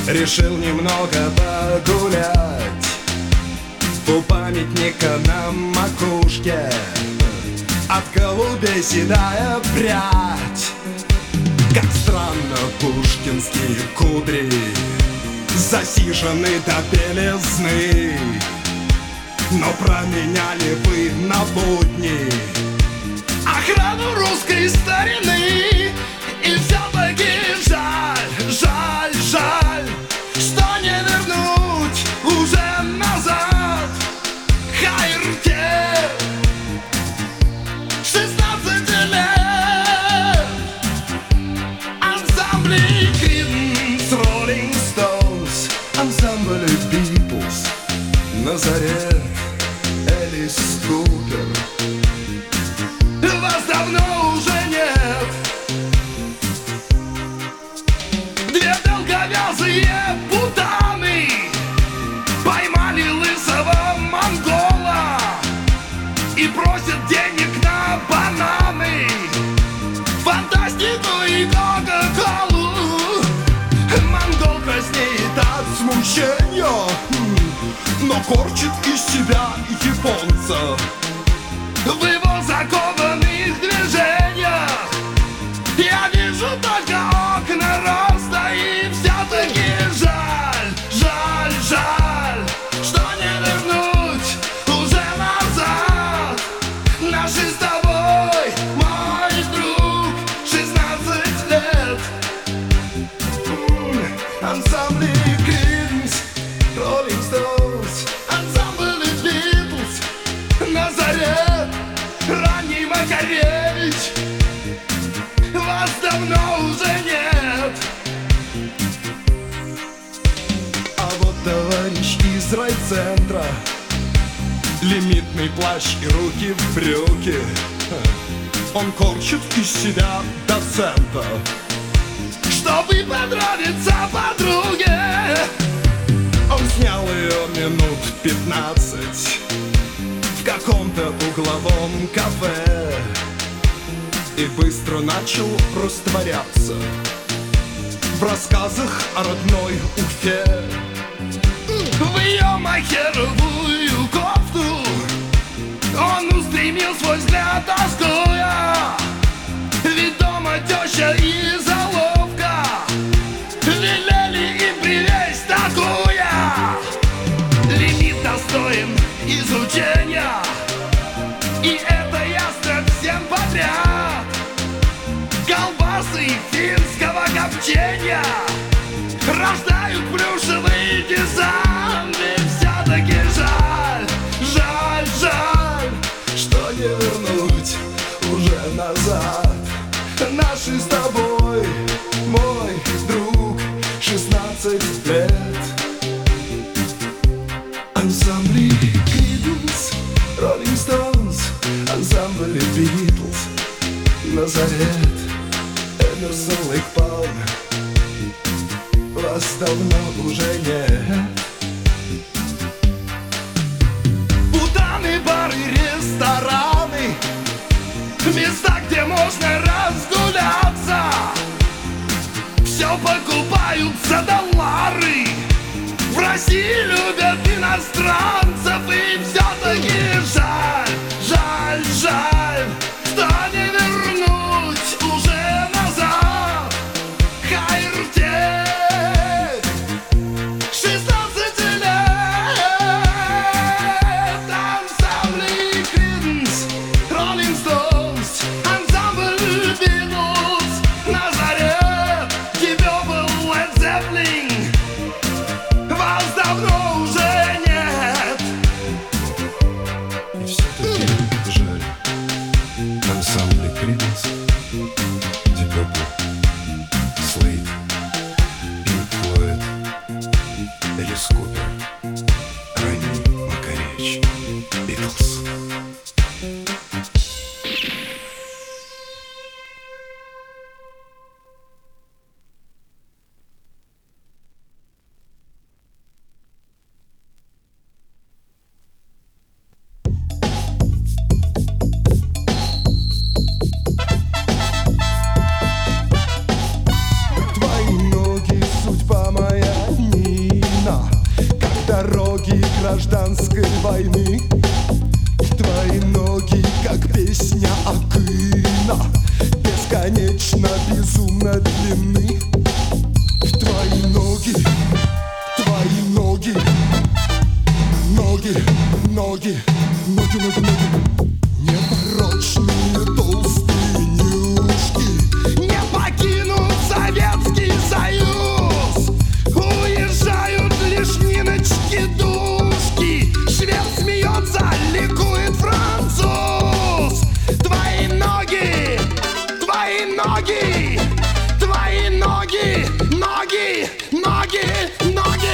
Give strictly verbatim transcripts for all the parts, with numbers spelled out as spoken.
Решил немного погулять у памятника на макушке. От голубей седая прядь. Как странно пушкинские кудри засижены до белизны. Но променяли бы на будни охрану русской старины. И все-таки жаль, жаль, жаль, что не вернуть уже назад ХРТ шестнадцати лет. Ансамбли Creedence, Rolling Stones, ансамбли Beatles, Назарет, Элис Купер. Вас давно уже нет. Две долговязые путаны поймали лысого монгола и просят денег на бананы, фантастику и кока-колу. Монгол краснеет от смущения, но корчит из себя японца. В его закованных движениях я вижу только окна роста. И все-таки жаль, жаль, жаль, что не вернуть уже назад наши с тобой, мой друг, шестнадцать лет. Ансамбли Creedence, Rolling Stones, ансамбли Beatles, Назарет, ранний Макаревич. Вас давно уже нет. А вот товарищ из райцентра, лимитный плащ и руки в брюки, он корчит из себя доцента, чтобы понравиться подруге. Он снял ее минут пятнадцать в каком-то угловом кафе и быстро начал растворяться в рассказах о родной Уфе. В ее махеровую кофту он устремил свой взгляд, тоскуя. Ведь дома теща и заловка велели им привезть такуя. Лимит достоин изучения, и это ясно всем подряд. Колбасы финского копчения рождают плюшевый дизайн. И все-таки жаль, жаль, жаль, что не вернуть уже назад наши с тобой, мой друг, шестнадцать лет. Ансамбли Creedence, Rolling Stones, ансамбли Beatles, Назарет, Эмерсон, Лейк Палм. Вас давно уже нет. Путаны, бары, рестораны, места, где можно разгуляться. Все покупают за доллары. В России любят иностранцев. И все-таки жаль, жаль, жаль, что не вернуть уже назад ХРТ шестнадцати лет. Ансамбли Creedence, Rolling Stones, ансамбль Beatles, Назарет, тебе был Led Zeppelin. Вас давно уже нет. ноги гражданской войны. Твои ноги, как песня Акына, бесконечно, безумно длинны. Твои ноги, твои ноги, ноги, ноги, ноги, ноги, ноги, непорочные толстые нюшки не покинут Советский Союз. Уезжают лишь Ниночки-душки. Швед смеется, ликует француз. Твои ноги, твои ноги, твои ноги, ноги, ноги, ноги.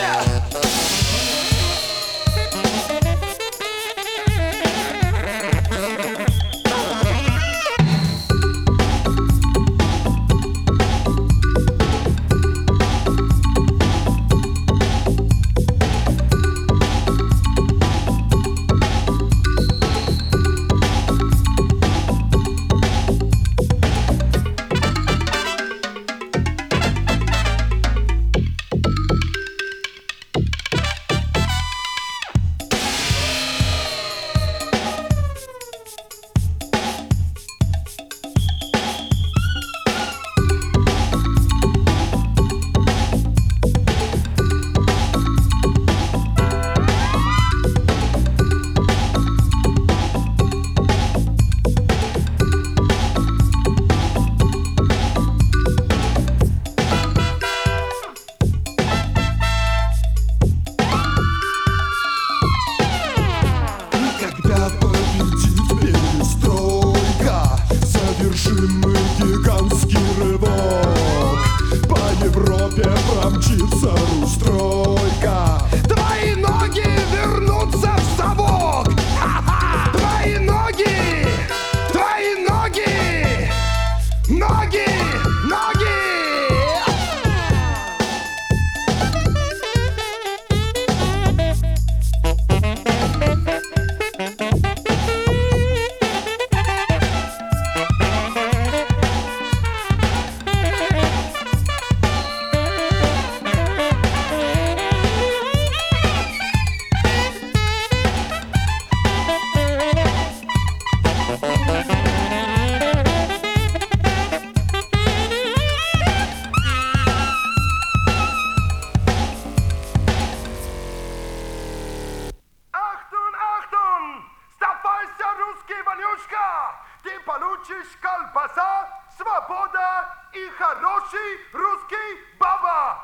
Промчится Русь-тройка. Твои ноги вернутся в совок. Ха-ха! Твои ноги, твои ноги, ноги, ноги. Ты получишь колбаса, свобода и хороший русский баба.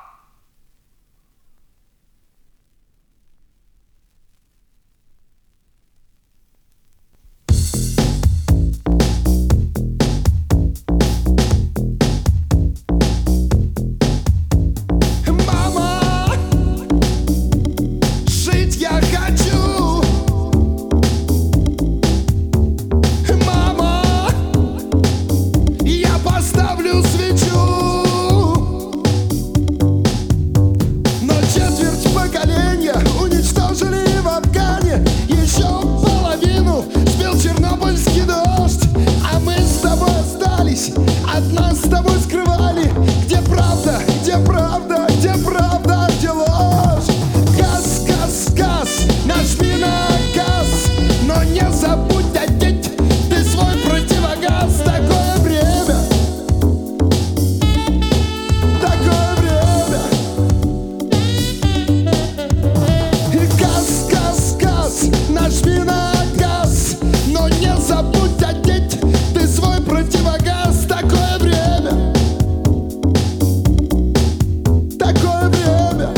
Мама, жить я хочу. Ставлю свечу, но четверть поколения уничтожили в Афгане. Еще половину сбил чернобыльский дождь. А мы с тобой остались, от нас с тобой скрывали. Где правда, где правда, где правда, где ложь? Газ, газ, газ, нажми на газ, но не забудь одеть ты свой противогаз. Такое время, такое время. И газ, газ, газ, нажми на газ, но не забудь одеть ты свой противогаз. Такое время, такое время.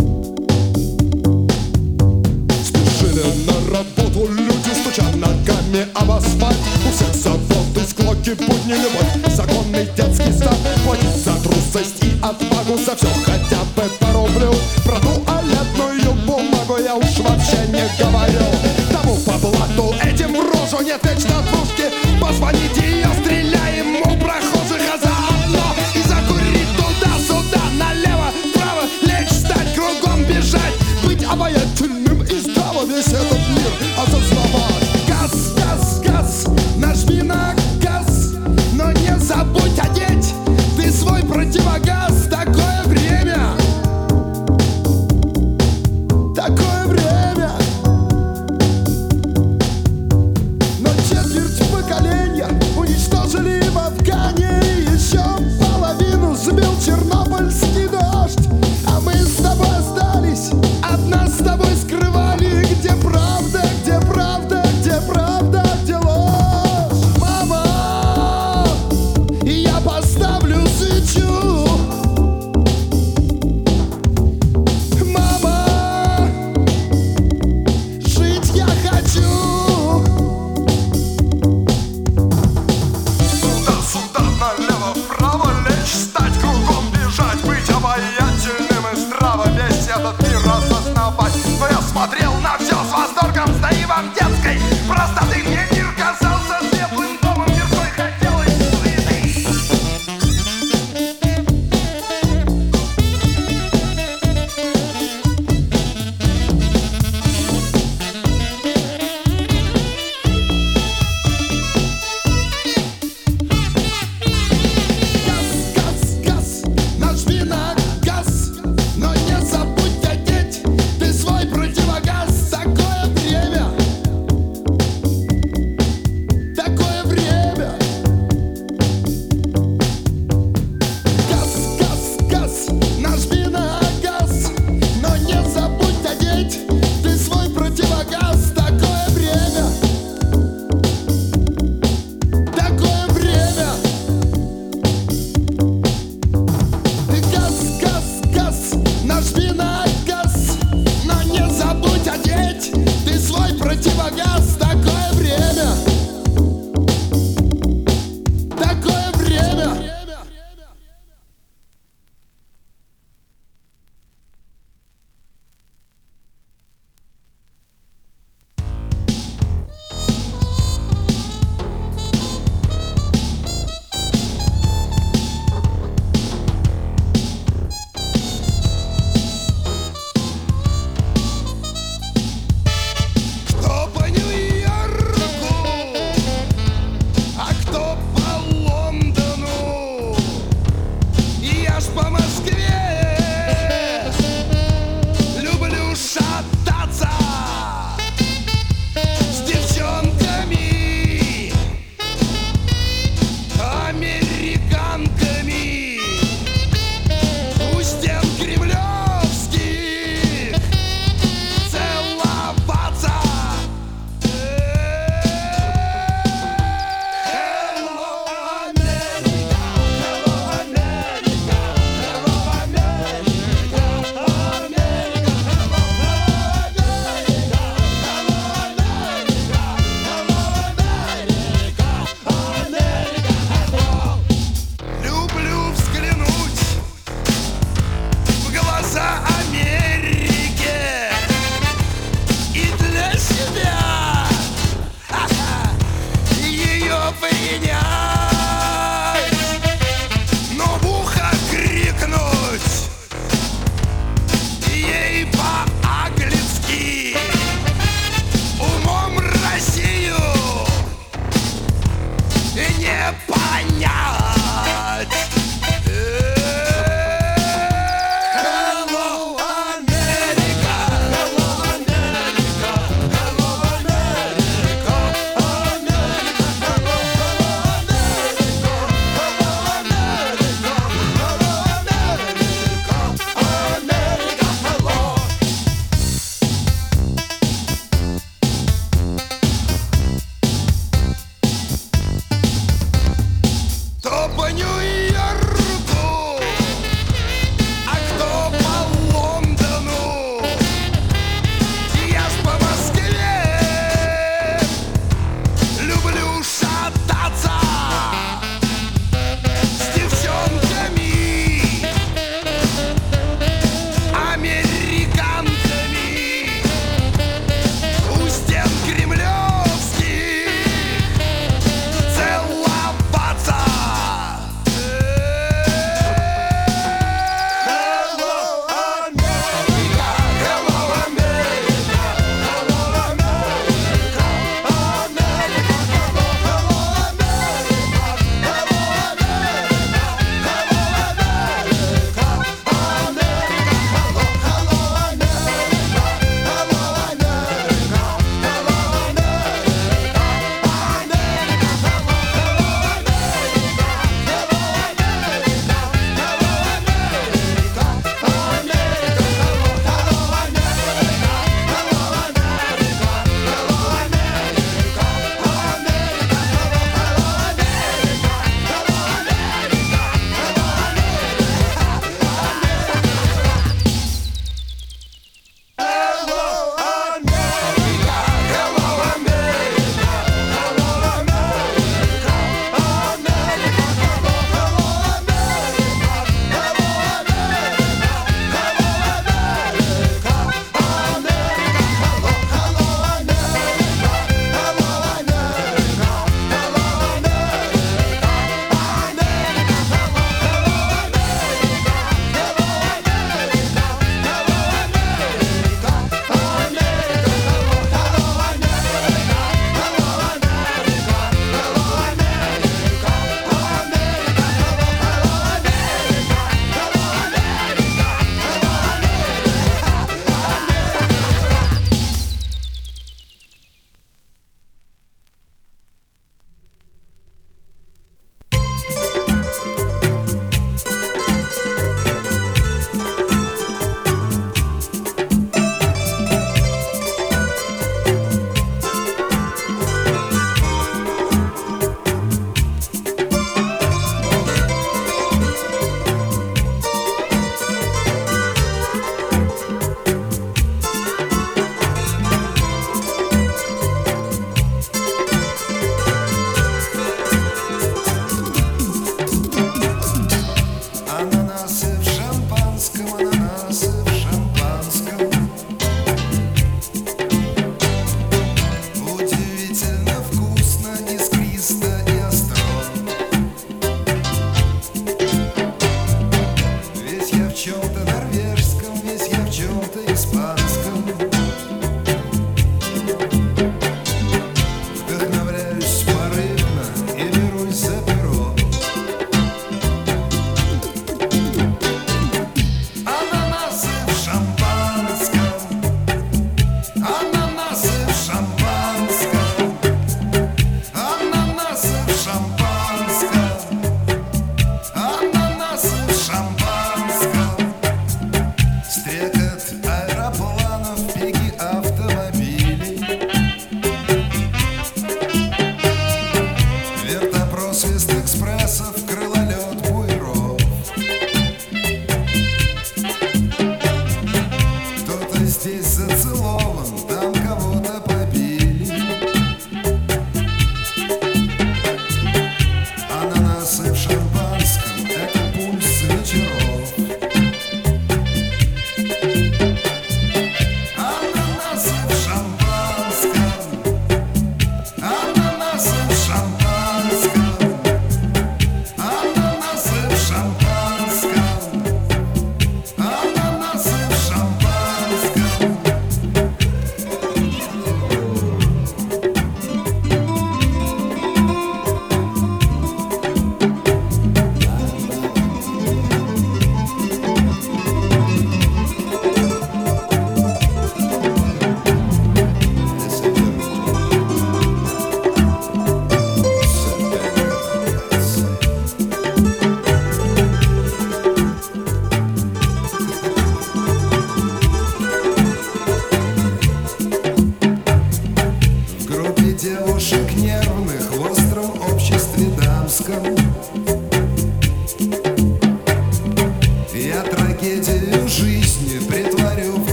Спешили на работу люди, стуча ногами об асфальт. У всех заводы, склоки, будни, любовь, законный детский сад. Платить за трусость и отвагу, за все хотя бы по рублю. Про туалетную бумагу я уж вообще не говорю. Тому по блату, этим рожу нет вечно двушки. Позвоните, ее стреляем у прохожих, а заодно и закурить туда-сюда, налево, вправо, лечь, встать, кругом бежать. Быть обаятельным и здраво весь этот мир осознавать. Газ, газ, газ, нажми на газ, но не забудь одеть ты свой противогаз. Такое время, такое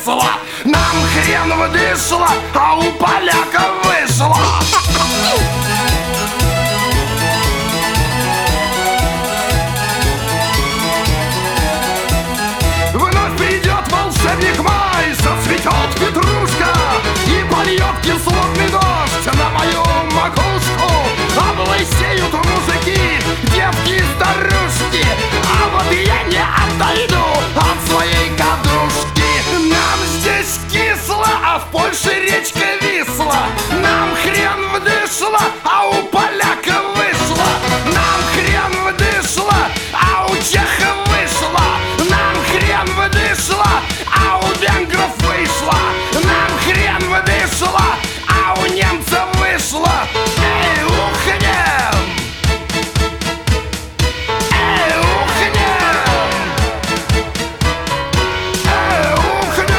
весело. Нам хрен вышло, а у поляков вышло. Вновь придет волшебник май, зацветет петрушка и польет кислотный дождь на мою макушку. Облысеют мужики, девки и старушки, а вот я не отойду от своей кадушки. Нам здесь кисло, а в Польше речка Висла. Нам хрен вдышло, а у поляков вышло. Нам хрен вдышло, а у чехов вышло. Нам хрен вдышло, а у венгров вышло. Нам хрен вдышло, а у немцев вышло. Эй, ухнем! Эй, ухнем! Эй, ухнем!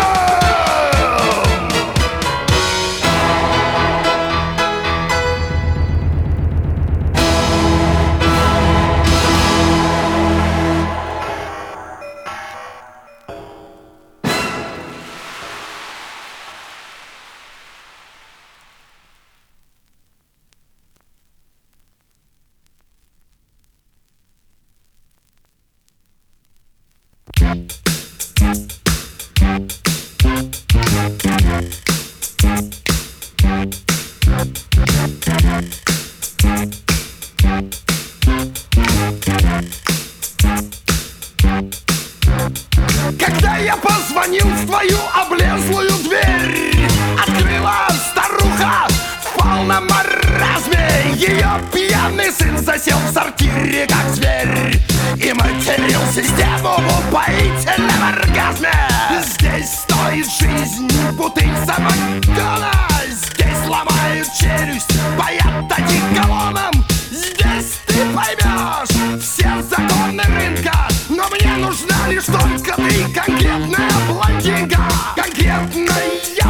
Когда я позвонил в твою облезлую дверь, открыла старуха в полном маразме. Ее пьяный сын засел в сортире, как зверь, и материл систему в упоительном оргазме. Здесь стоит жизнь бутыль самогона. Здесь ломают челюсть, боят одеколоном. Здесь ты поймешь все законы рынка. Но мне нужна лишь только ты, конкретная блондинка. Конкретная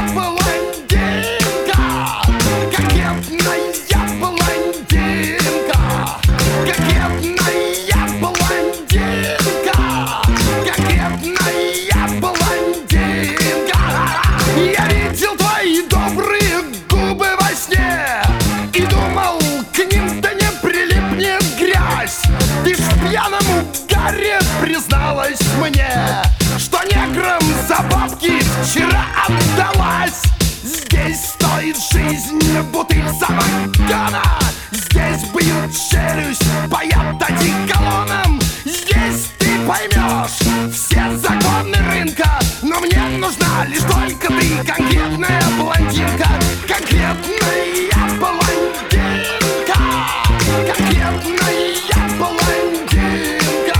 блондинка. Конкретная блондинка. Конкретная блондинка. Конкретная блондинка. Я видел твои добрые губы во сне и думал, к ним да не прилипнет грязь. Ты ж в пьяном угаре призналась мне, что неграм за бабки вчера отдалась. Здесь стоит жизнь бутыль самогона. Здесь бьют челюсть, боят одеколоном. Здесь ты поймешь все законы рынка. Но мне нужна лишь только ты, конкретная блондинка. Конкретная блондинка. Конкретная блондинка.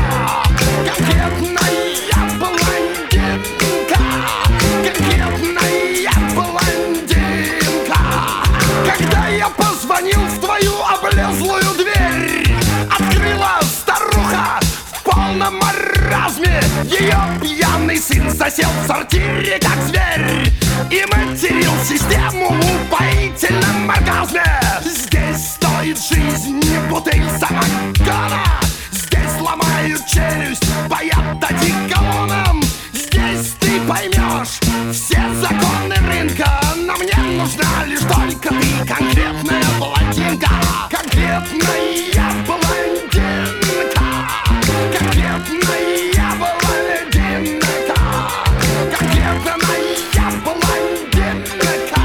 Конкретная блондинка. Конкретная блондинка. Когда я позвонил в твою облезлую дверь, открыла старуха в полном маразме. Ее пьяный сын засел в сортире, как зверь, и материл систему в упоительном оргазме. Здесь стоит жизнь бутыль самогона. Здесь ломают челюсть, боят одеколоном. Здесь ты поймешь все законы рынка. Но мне нужна лишь только ты, конкретная блондинка. Конкретная блондинка. Конкретная блондинка. Конкретная блондинка.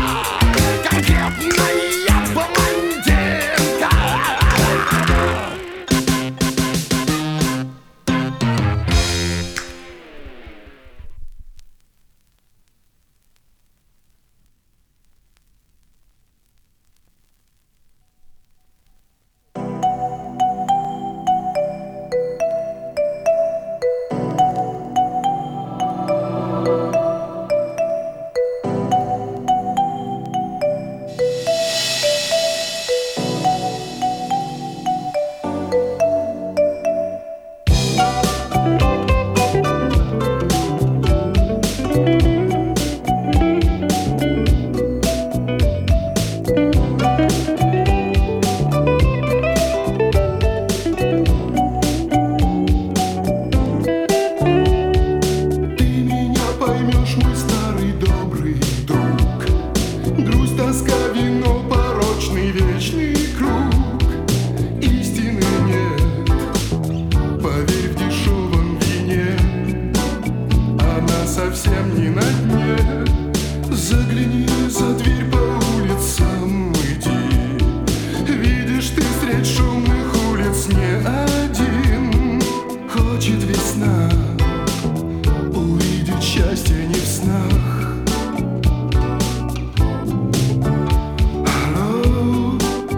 Конкретная блондинка. совсем не на дне. Загляни за дверь, по улицам иди. Видишь, ты средь шумных улиц не один. Хочет весна увидеть счастье не в снах. Алло,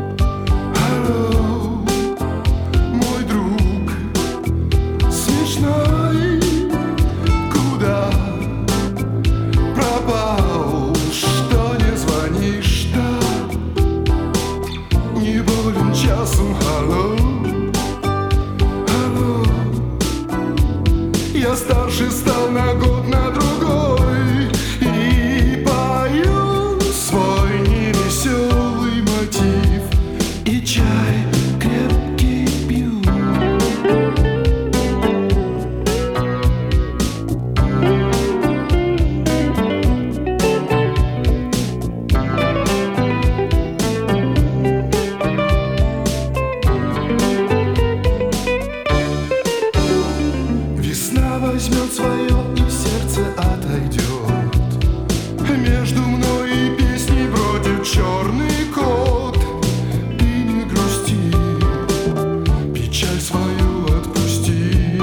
алло, мой друг смешной, куда пропал? Что не звонишь-то? Не болен часом, алло, алло. Я старше стал на год, на другой, и пою свой невеселый мотив, и чай крепкий пью. Весна возьмет свое, и сердце отойдет. Между мной и песней бродит черный кот. Ты не грусти, печаль свою отпусти.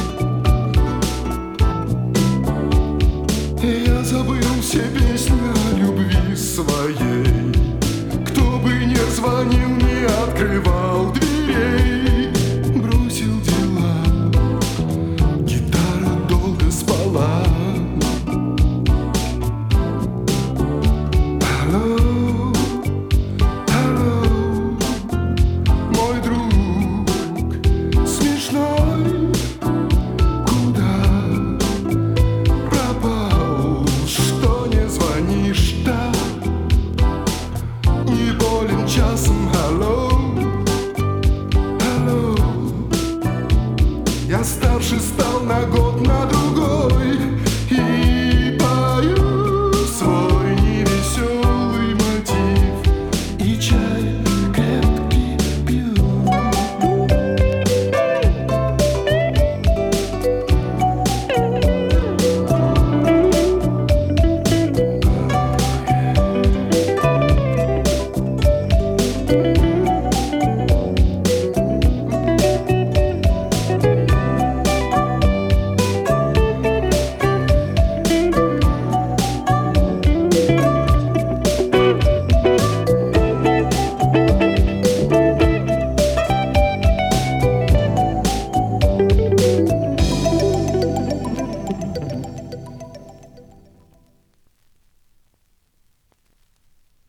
Я забыл все песни о любви своей. Кто бы не звонил, не открывал дверей. Бросил дела, гитара долго спала. Алло, алло, мой друг смешной, куда пропал? Что не звонишь-то? Не болен часом, алло, алло. Я старше стал на год.